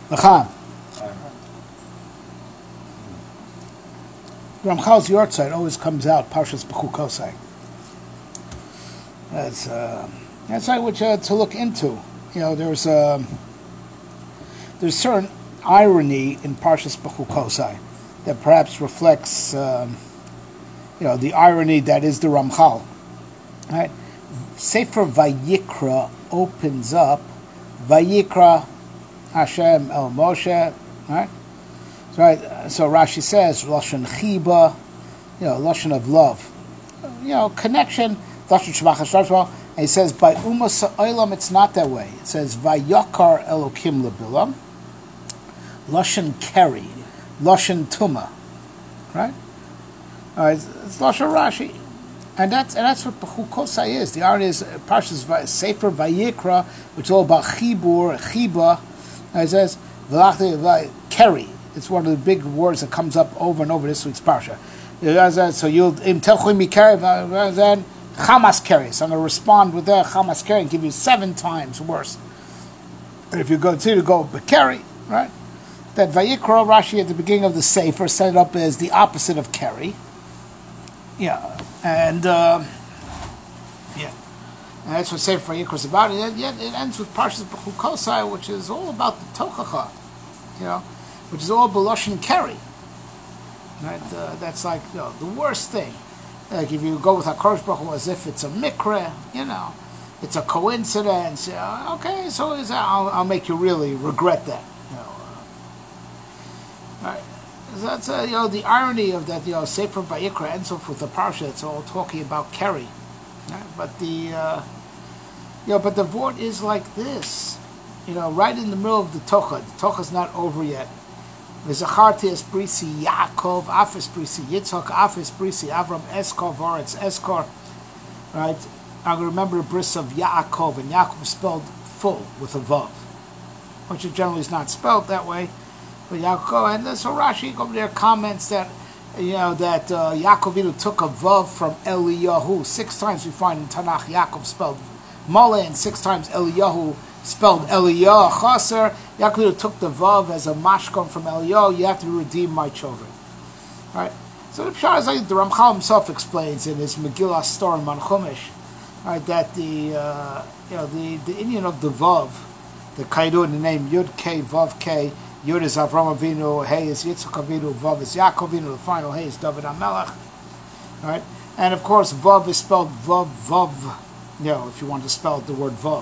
L'chaim. Ramchal's yahrzeit always comes out Parshas Bechukosai. That's like what to look into. You know, there's certain irony in Parshas Bechukosai that perhaps reflects the irony that is the Ramchal. Right? Sefer Vayikra opens up Vayikra Hashem El Moshe. Right? So Rashi says Lashon Chiba, Lashon of love, connection. Lashon Shemach Hashtarshma, and he says by Umas Olam it's not that way. It says Vayakar Elokim Lebilam, Lashon Keri, Lashon Tuma, right? It's Lashon Rashi, and that's what Bechukosai is. The irony is Parshas Sefer Vayikra, which is all about Chibur, Chiba. And it says Keri. It's one of the big words that comes up over and over this week's parsha. So you'll then Chamas Keri. So I'm going to respond with the Chamas Keri and give you 7 times worse. And if you go Bekeri, right? That Vayikra Rashi at the beginning of the Sefer set it up as the opposite of Keri. Yeah, and that's what Sefer Vayikra is about. And yet it ends with Parshas Bechukosai, which is all about the Tochacha, which is all B'Lashon Keri. Right? That's like the worst thing. Like if you go with HaKadosh Baruch Hu as if it's a mikra, it's a coincidence. Okay, so I'll make you really regret that. Right? So that's the irony of that. Sefer Vayikra ends off with the parsha. It's all talking about Keri, right? But the vort is like this. Right in the middle of the tocha. The tocha's not over yet. V'zacharti es brisi Yaakov, afes brisi Yitzchak, afes brisi Avram, Eskor, Voretz, Eskor. Right? I remember the bris of Yaakov, and Yaakov is spelled full with a vav, which generally is not spelled that way. But Yaakov, and so Rashi over there comments that Yaakov took a vav from Eliyahu. 6 times we find in Tanakh Yaakov spelled Mole, and 6 times Eliyahu spelled Eliyah Chaser. Yaakov took the vav as a mashkon from Eliyah. You have to redeem my children. All right. So the pshat is like the Ramchal himself explains in his Megillah story on Chumash, right, that the Indian of the vav, the kaidu in the name Yud K Vav K. Yud is Avram Avinu, Hey is Yitzchak Avinu, Vav is Yaakov Avinu, the final Hey is David HaMelech. All right, and of course vav is spelled vav. If you want to spell the word vav,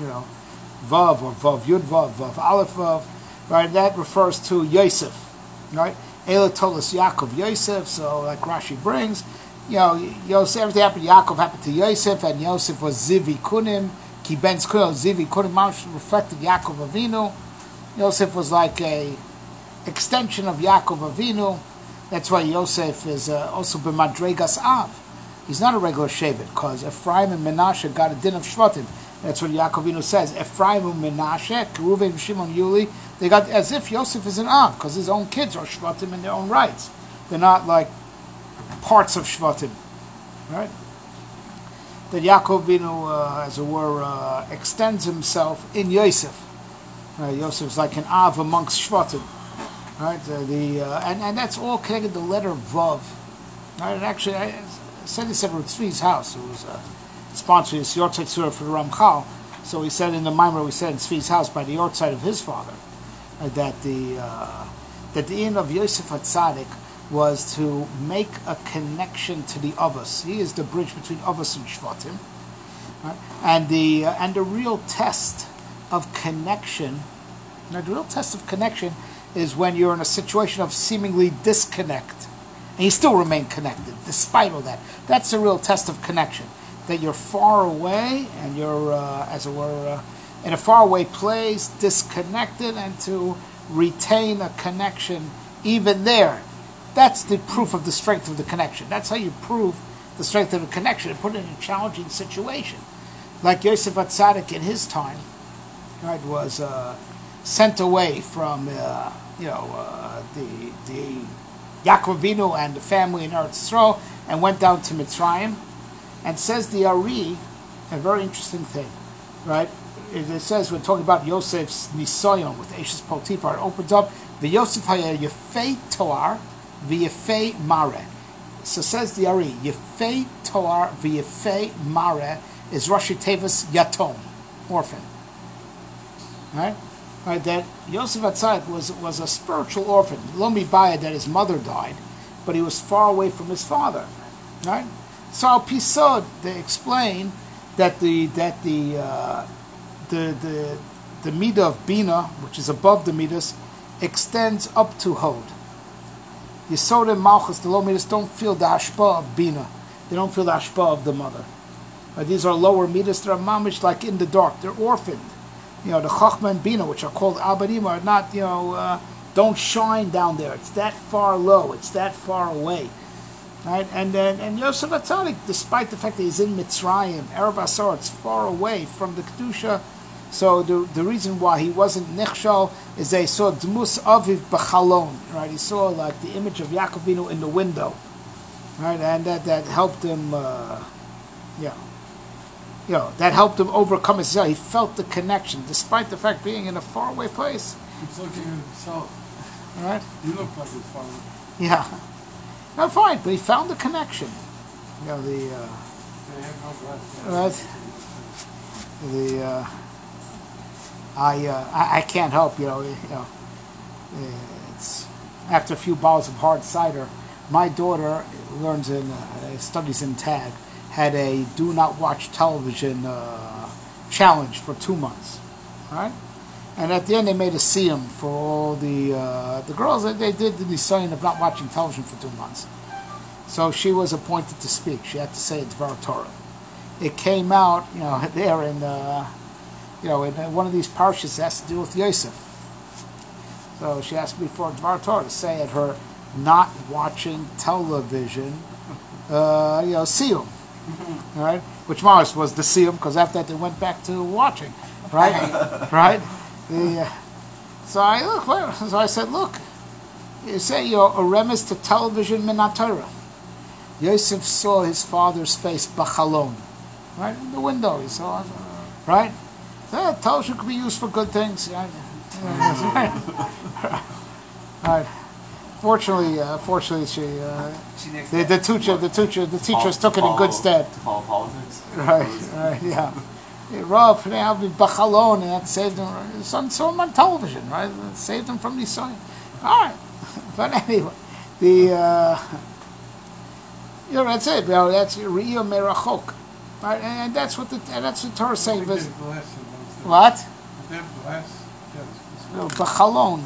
Vav or Vav Yud Vav Aleph Vav, right? That refers to Yosef, right? Ela Tolas Yaakov Yosef. So, like Rashi brings, Yosef, everything happened to Yaakov happened to Yosef, and Yosef was Zivi Kunim, Ki Ben Skuno Zivi Kunim. Mamash reflected Yaakov Avinu. Yosef was like a extension of Yaakov Avinu. That's why Yosef is also b'madregas Av. He's not a regular Shevet, because Ephraim and Menashe got a din of Shvatim. That's what Yaakov Avinu says. Ephraim and Menashe, Reuven, Shimon, Yuli, they got as if Yosef is an Av, because his own kids are Shvatim in their own rights. They're not like parts of Shvatim, right? That Yaakov Avinu, as it were, extends himself in Yosef. Yosef is like an Av amongst Shvatim, right? And that's all connected to the letter Vav, right? And actually, I said this at Tzvi's house, who was sponsoring this Yortzeit Surah for the Ramchal. So he said in the Maimer, we said in Tzvi's house by the Yortzeit of his father, that the end of Yosef HaTzadik was to make a connection to the Avos. He is the bridge between Avos and Shvatim, right? And the real test of connection. Now, the real test of connection is when you're in a situation of seemingly disconnect, and you still remain connected despite all that. That's the real test of connection. That you're far away and you're, as it were, in a faraway place, disconnected, and to retain a connection even there. That's the proof of the strength of the connection. That's how you prove the strength of the connection and put it in a challenging situation. Like Yosef HaTzadik in his time, right, was sent away from the Yaakov Avinu and the family in Eretz Yisrael and went down to Mitzrayim. And says the Ari, a very interesting thing, right? it says we're talking about Yosef's nisoyon with Eshes Potiphar. It opens up the Yosef haya Yefei Toar v'Yefei Mare. So says the Ari, Yefei Toar v'Yefei Mare is Rashi Tevis Yatom, orphan. Right? Right, that Yosef Atzad was a spiritual orphan. Lo mibaya that his mother died, but he was far away from his father. Right? So Al Pisod, they explain that the midah of Bina, which is above the midas, extends up to Hod. Yesod and Malchus, the low midas, don't feel the hashpah of Bina. They don't feel the hashpah of the mother. These are lower midas. They're mamish like in the dark. They're orphaned. The Chachma and Bina, which are called Abanim, are not, don't shine down there. It's that far low. It's that far away. Right? And Yosef Atzadik, despite the fact that he's in Mitzrayim, Erev Asar, it's far away from the Kedusha. So the reason why he wasn't Nichshal is they saw Dmus Aviv B'chalon. Right? He saw like the image of Yaakov Avinu in the window. Right? And that helped him, that helped him overcome his. He felt the connection, despite the fact being in a faraway place. He's looking at himself. Right? He looked like his father. Yeah. No, fine, but he found the connection. They have no right? I can't help, it's after a few bottles of hard cider. My daughter learns studies in TAG, had a do not watch television challenge for 2 months, right? And at the end, they made a siyum for all the girls. They did the sign of not watching television for 2 months. So she was appointed to speak. She had to say a Dvar Torah. It came out, there in, in one of these parshas that has to do with Yosef. So she asked me for a Dvar Torah to say at her not watching television, siyum, right? Which Mars was the siyum, because after that they went back to watching, right? Right? So I said, look, you say you're a remiss to television minat Torah. Yosef saw his father's face b'chalon, right in the window. He saw, right? Television could be used for good things. Right? Right. Fortunately, she the teachers took it in good stead. To follow politics. Right, yeah. Rav now be b'chalon, and that saved him. His son saw him on television, right? It saved him from these signs. All right, but anyway, that's it. That's Riyah Merachok, right? And that's what the Torah is saying. What? B'chalon.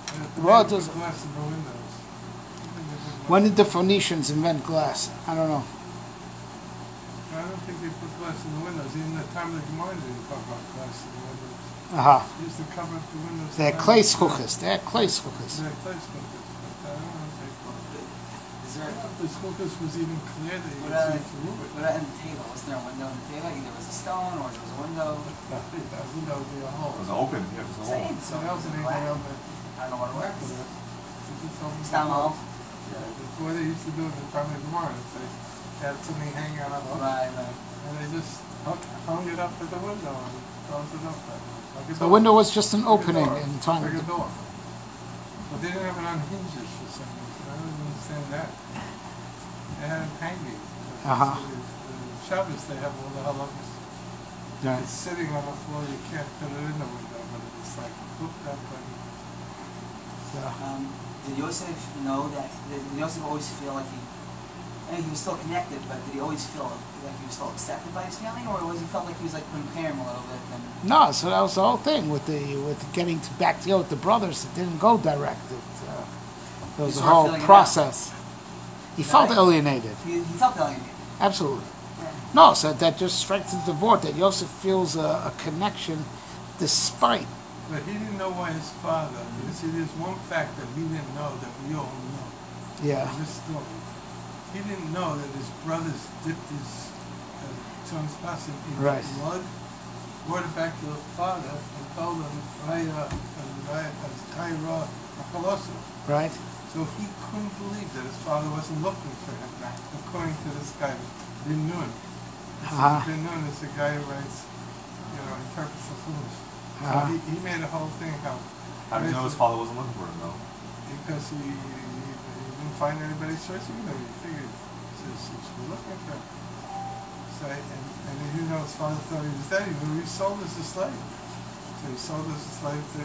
When did the Phoenicians invent glass? I don't know. I don't think they put glass in the windows. Even the time of the Gemara, they didn't talk about glass in the windows. Uh-huh. They used to cover up the windows. They had clay schuchas. They had clay schuchas. They had clay schuchas. But I don't know if they put it. The schuchas was even clear that you could see through it. What in the table? Was there a window in the table? Either there was a stone or there was a window. That window would be a hole. It was open. Yeah, it was a hole. Same. So else it ain't gonna open. I don't know what it works. It's down low. Yeah, that's what they used to do in the time of the Gemara. They had something hanging out on the hook. Right. And they just hung it up at the window and closed it up. Like The window was just an opening in time. Like a door. But they didn't have it on hinges for some reason. I don't understand that. They had it hanging. Uh-huh. The Shabbos, they have all the halachas. Right. It's sitting on the floor, you can't put it in the window, but it's like hooked up and... Did Yosef know that? Did Yosef always feel like he was still connected, but did he always feel like he was still accepted by his family, or was he felt like he was like comparing a little bit? No, so that was the whole thing with getting back together with the brothers. It didn't go direct. There was a whole process. He felt alienated. He felt alienated. Absolutely. Yeah. No, so that just strengthens the vort that Yosef feels a connection despite. But he didn't know why his father, you see, there's one fact that he didn't know that we all know. Yeah. This story. He didn't know that his brothers dipped his son's passing in blood, brought it back to the father, and told him, right. Right. So he couldn't believe that his father wasn't looking for him back, according to this guy. Didn't know him. Didn't know him. It's a guy who writes interprets the Chumash. So Uh-huh. he made a whole thing how. How did you know his father wasn't looking for him though? Because he didn't find anybody searching him. He figured she was looking for him. So, and he didn't know his father thought he was dead. He knew he sold as a slave. So he sold as a slave to.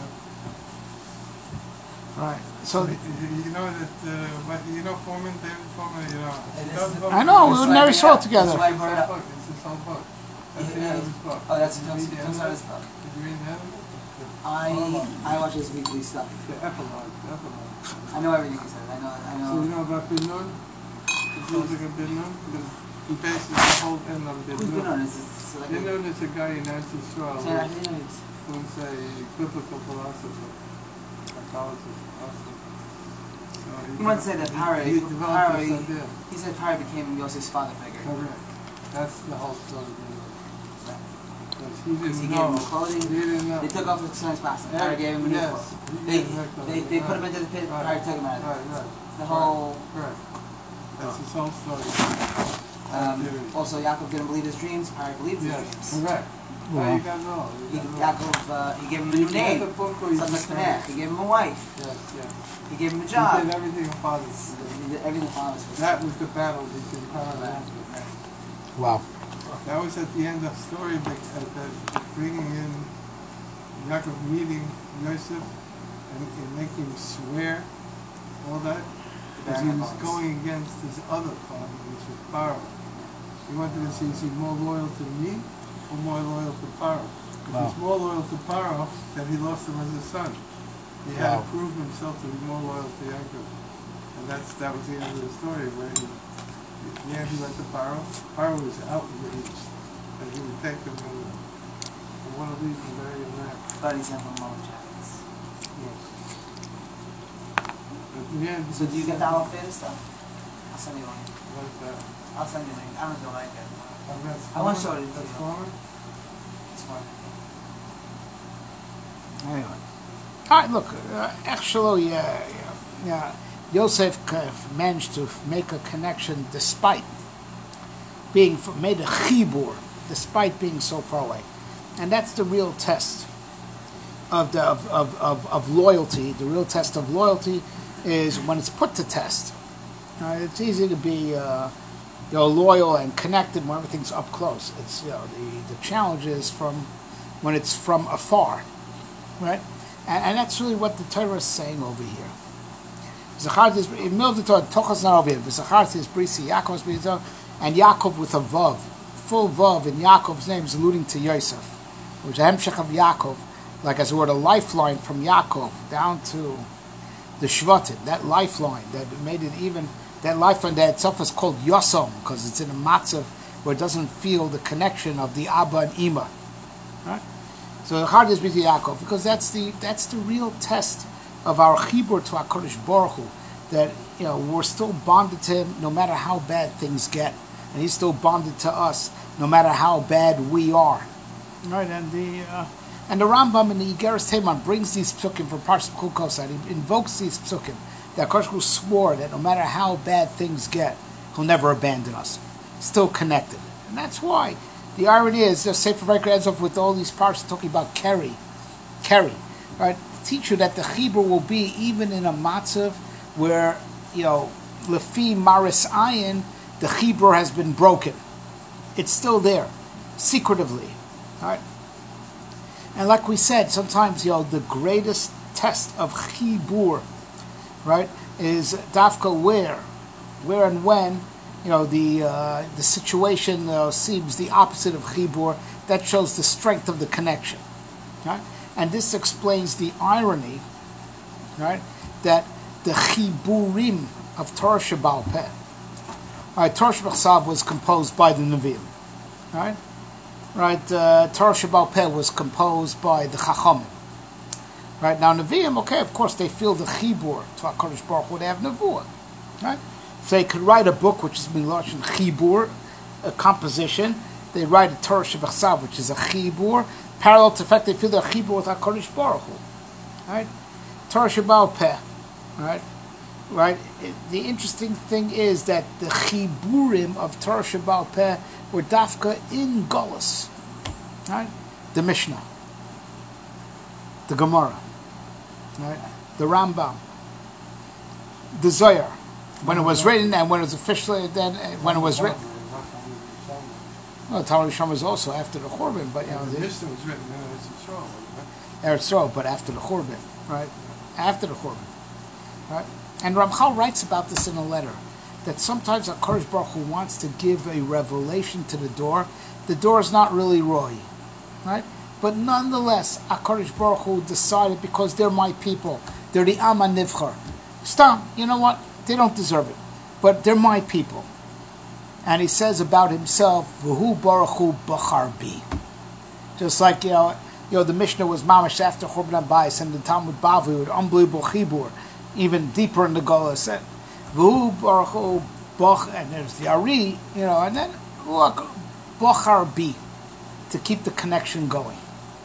Right. So You know that, Foreman, David Foreman, I know, we never saw it together. That's why I brought it up. It's his whole book. That's the Yeah. end of his book. Oh, that's Did you read the end comes of out it? his book. Did you read the end of it? I watch his weekly stuff. The epilogue. I know everything he says. I So you know. know about Bin Nun? The music of Bin Nun? He bases the whole end on Bin Who's been Nun. on? Is it like Bin Nun is a guy in Nancy Straw Say that, I didn't know he was- who's a biblical philosopher, psychologist also. So He once said that he developed this idea. he said Pari became Yosef's father figure. Correct. That's the whole story. Because he Because he didn't gave him know. clothing. He didn't know. They took off the son's past. Pari gave him a new Yes. clothes. He gave him They put him into the pit. Pari took him out of Right, there. right. The whole. Correct. That's his whole story. Also, Yaakov didn't believe his dreams. Pari believed his Yes, dreams. correct. Wow. Well, you got it all. You got it all. Yaakov, he gave him a new You read the name. book or you Son just Mekpaneh. He gave him a wife. Yes, yes. He gave him a He job. did everything a father did. He did everything the father was. That was the battle between Paran and Yaakov. wow. That was at the end of the story, bringing in Yaakov meeting Yosef and making him swear all that. Because he was going against his other father, which was Paro. He wanted to see, is he more loyal to me or more loyal to Paro? If Wow. he's more loyal to Paro, then he lost him as a son. He had Wow. to prove himself to be more loyal to Yaakov. And that was the end of the story, where he went to Paro. Paro was outraged that he would take him and want to leave him very mad. But he sent him all jackets. Yes. But in the end, So do you get the Aleph stuff? I'll send you one. what is that? I'll send you a link. I don't know if you'll like it. That's I want to Foreman? show it to That's you. Foreman? It's fun. Anyway. All right, look, actually, Yosef managed to make a connection despite being, made a chibur, despite being so far away. And that's the real test of loyalty. The real test of loyalty is when it's put to test. It's easy to be loyal and connected when everything's up close. It's the challenge is from when it's from afar, right? And that's really what the Torah is saying over here. Zachartis in middle of the Torah, Tochas not over here. Zachartis brisi Yaakov's brisi, and Yaakov with a vav, full vav in Yaakov's name is alluding to Yosef, which is Hemshech of Yaakov, like as it were, a lifeline from Yaakov down to the Shvatim. That lifeline that made it even. That lifeline that itself is called Yosom because it's in a matzav where it doesn't feel the connection of the Abba and Ima. Right? So the hard is with Yaakov because that's the real test of our chibur to HaKadosh Baruch Hu, that we're still bonded to Him no matter how bad things get, and He's still bonded to us no matter how bad we are. Right? And the Rambam in the Igeres Teman brings these psukim from Parshas Chukosai. He invokes these psukim that HaKadosh Baruch Hu swore that no matter how bad things get, He'll never abandon us. Still connected, and that's why. The irony is, the Sefer Vayikra ends off with all these parts talking about Keri, right? Teach you that the chibur will be even in a matzav where, lefi maris ayin, the chibur has been broken. It's still there, secretively, right? And like we said, sometimes, the greatest test of chibur, right, is dafka where and when, the situation seems the opposite of chibur. That shows the strength of the connection, right? And this explains the irony, right, that the chiburim of Torah Sheba'al Peh, right? Torah Sheba'al was composed by the Nevi'im, right? Torah Sheba'al Peh was composed by the Chachamim, right? Now Nevi'im, okay, of course they feel the chibur to HaKadosh Baruch Hu. They have nevuah, right? So they could write a book which is Milosh and Chibur, a composition. They write a Torah Shebachsav, which is a Chibur. Parallel to the fact they feel they're Chibur with HaKadosh Baruch Hu. Right? Torah Sheba'al Peh. Right? The interesting thing is that the Chiburim of Torah Sheba'al Peh were dafka in Golus. Right? the Mishnah, the Gemara, right? The Rambam, the Zohar, when it was written and when it was officially, then when it was written. Well, Talmud Rishon is also after the Churban, but The Mishnah was written in Eretz Yisrael, wasn't it? Eretz Yisrael, but after the Churban, right? After the Churban, right? And Ramchal writes about this in a letter, that sometimes HaKadosh Baruch Hu wants to give a revelation to the door. The door is not really roy, right? But nonetheless, HaKadosh Baruch Hu decided, because they're my people, they're the Am HaNivchar. Stam, you know what? They don't deserve it, but they're my people. And he says about himself, V'hu Baruch Hu Bachar Bi. Just like, the Mishnah was mamash after Churban Abayis, and the Talmud Bavli, unbelievable chibur, even deeper in the Gola said, V'hu Baruch Hu Bach, and there's the Ari, and then look, Bachar Bi, to keep the connection going.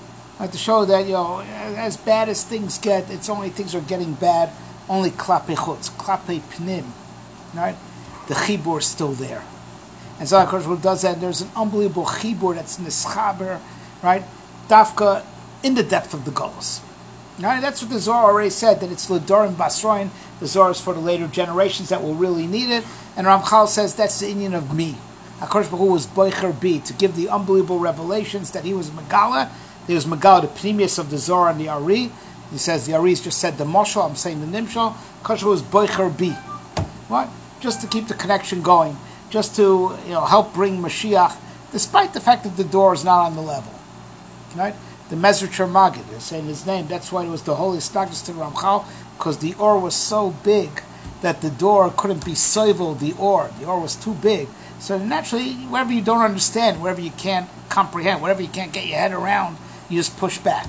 To show that, as bad as things get, it's only things are getting bad, only klape chutz, klape pnim, right? The chibur is still there. And so HaKadosh Baruch Hu does that. There's an unbelievable chibur that's nischaber, right? Dafka in the depth of the Golos. Right? That's what the Zohar already said, that it's L'Dorim Basroin. The Zohar is for the later generations that will really need it. And Ramchal says that's the Inyan of me. HaKadosh Baruch Hu was Boicher Bi, to give the unbelievable revelations that he was Megala. He was Megala, the Pnimius of the Zohar and the Ari. He says the Ari's just said the Moshel, I'm saying the Nimshal. HaKadosh Baruch Hu was Boicher Bi. What? Just to keep the connection going. Just to help bring Mashiach, despite the fact that the door is not on the level. Right? The Mezritcher Magid is saying his name. That's why it was the holy status to Ramchal, because the or was so big that the door couldn't be soivel the or. The or was too big. So naturally, whatever you don't understand, whatever you can't comprehend, whatever you can't get your head around, you just push back.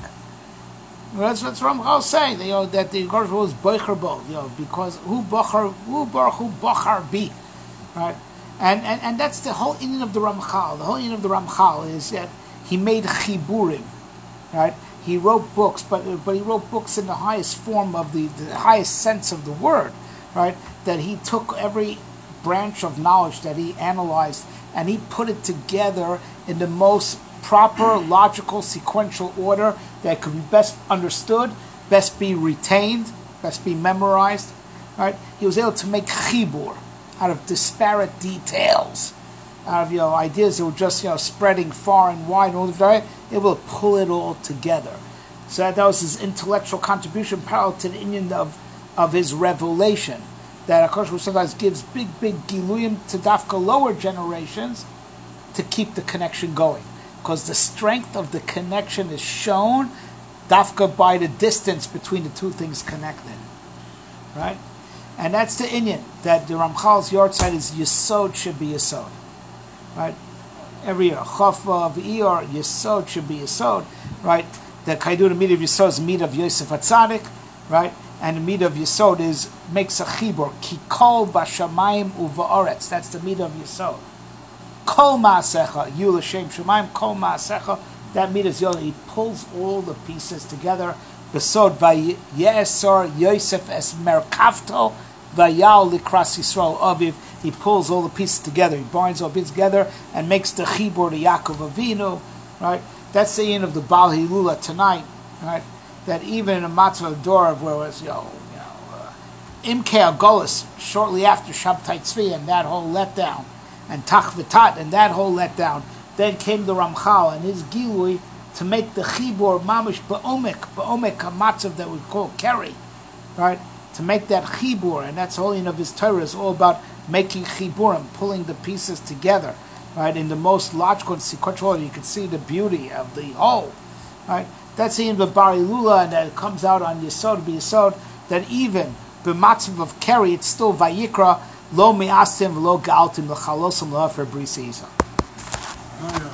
Well, that's what Ramchal is saying. That the Baruch Hu was Boicher Bo, because who Baruch Hu Bachar Bi, right? And that's the whole inyan of the Ramchal. The whole inyan of the Ramchal is that he made chiburim, right? He wrote books, but he wrote books in the highest form of the highest sense of the word, right? That he took every branch of knowledge that he analyzed and he put it together in the most proper, logical, sequential order that could be best understood, best be retained, best be memorized, right? He was able to make chibur out of disparate details, out of ideas that were just spreading far and wide, able to pull it all together. So that was his intellectual contribution, parallel to the inyan of his revelation. That HaKadosh Baruch Hu sometimes gives big giluyim to dafka lower generations to keep the connection going, because the strength of the connection is shown dafka by the distance between the two things connected, right? And that's the inyan, that the Ramchal's yard side is Yesod should be Yesod. Right? Every year. Chafva v'iyar, Yesod should be Yesod. Right? The Kaidu, the meat of Yesod is the meat of Yosef HaTzadik. Right? And the meat of Yesod makes a chibur. Ki kol b'shamayim uva'aretz. That's the meat of Yesod. Kol ma'asecha, yu l'shem shamayim, kol ma'asecha. That meat is Yosef. He pulls all the pieces together. Besod va'yesor Yosef es merkavto. Vayal likras Yisrael aviv. He pulls all the pieces together. He binds all the pieces together and makes the chibur to Yaakov Avinu. Right? That's the end of the Bal Hilula tonight. Right? That even in a matzah dor where it was Imkei Agolis shortly after Shabtai Tzvi and that whole letdown, and Tach V'Tat and that whole letdown, then came the Ramchal and his Gilui to make the chibur mamish ba'omek hamatzav that we call keri, right? To make that chibur, and that's the whole of his Torah is all about making chiburim, pulling the pieces together, right? In the most logical and sequential order, you can see the beauty of the whole, right? That's the end of Bari Lula, and that comes out on Yesod b'Yesod, that even b'matzav of keri, it's still vayikra lo mi'asim lo galtim l'chalosim lo afer brisa.